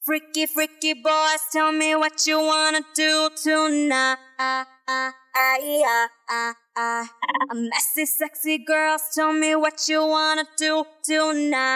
Freaky, freaky boys, tell me what you wanna do tonight. Messy, sexy girls, tell me what you wanna do tonight.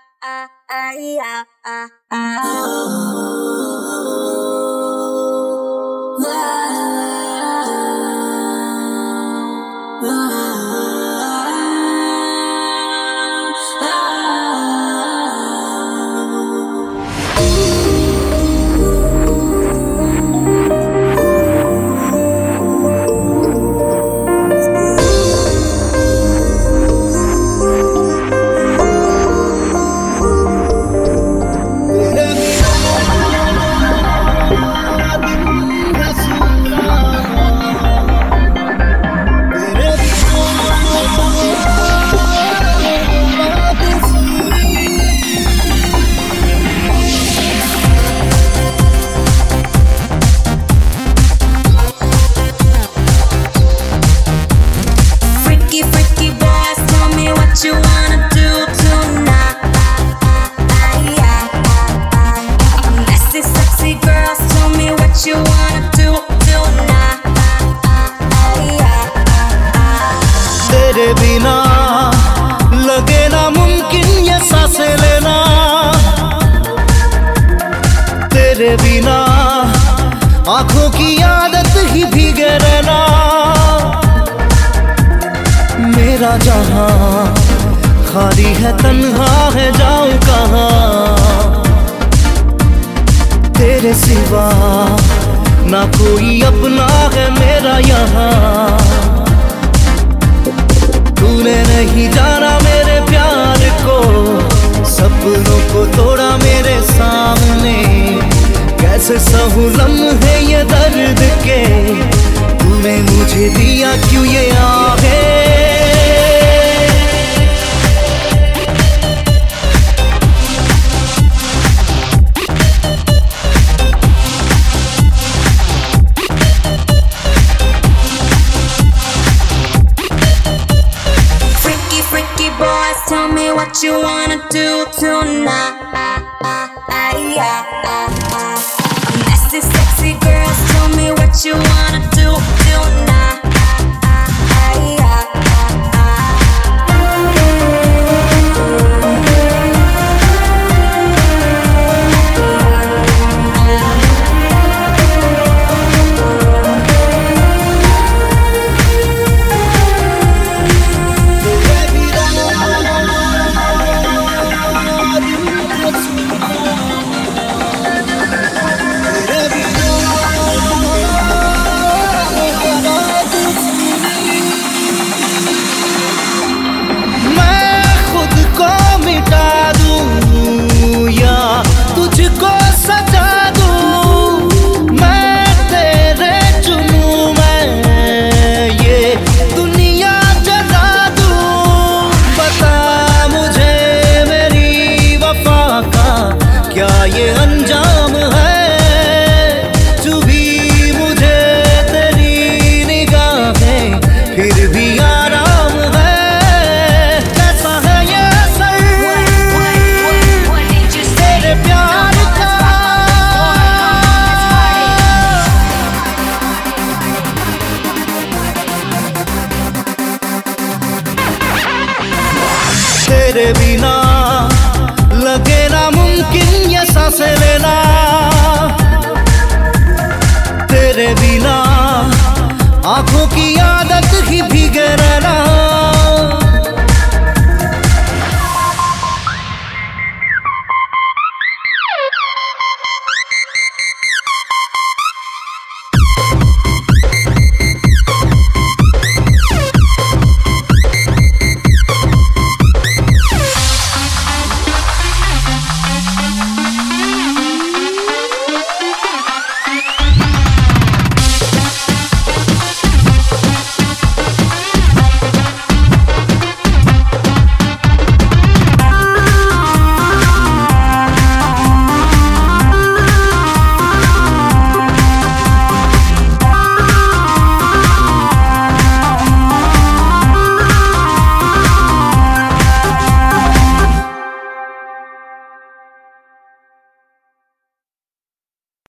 You wanna do tonight? Messy, sexy girls, tell me what you wanna do tonight. तेरे बिना लगे ना मुमकिन ये सांसें लेना, तेरे बिना आंखों की आदत ही भीगे रहना। मेरा जहां खाली है, तन्हा है, जाऊं कहां? तेरे सिवा ना कोई अपना है मेरा यहाँ। तूने नहीं जाना मेरे प्यार को, सपनों को तोड़ा मेरे सामने। कैसे सहूं लम्हे ये दर्द के, तूने मुझे दिया क्यों ये आहे? Tell me what you wanna do tonight.